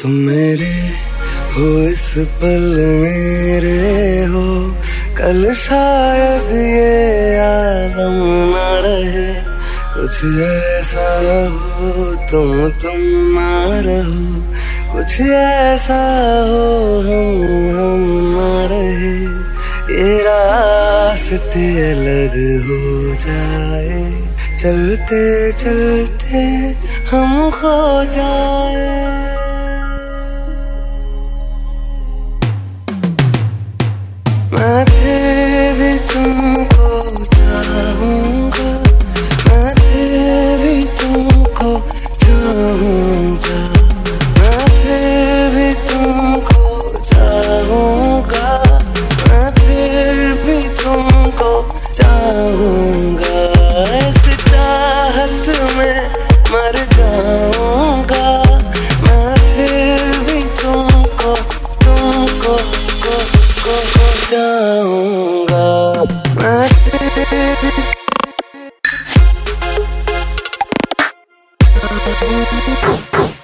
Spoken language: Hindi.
तुम मेरे हो इस पल मेरे हो, कल शायद ये आलम न रहे। कुछ ऐसा हो तुम ना रहो, कुछ ऐसा हो हम ना रहे। ये रास्ते अलग हो जाए, चलते चलते हम खो जाए। मैं फिर भी तुमको चाहूँगा, मैं फिर भी तुमको चाहूँगा, मैं फिर भी तुमको चाहूँगा, मैं फिर भी तुमको चाहूँगा। इस चाहत में मर जाऊँगा, मैं फिर भी तुमको चाहूँगा। मैं फिर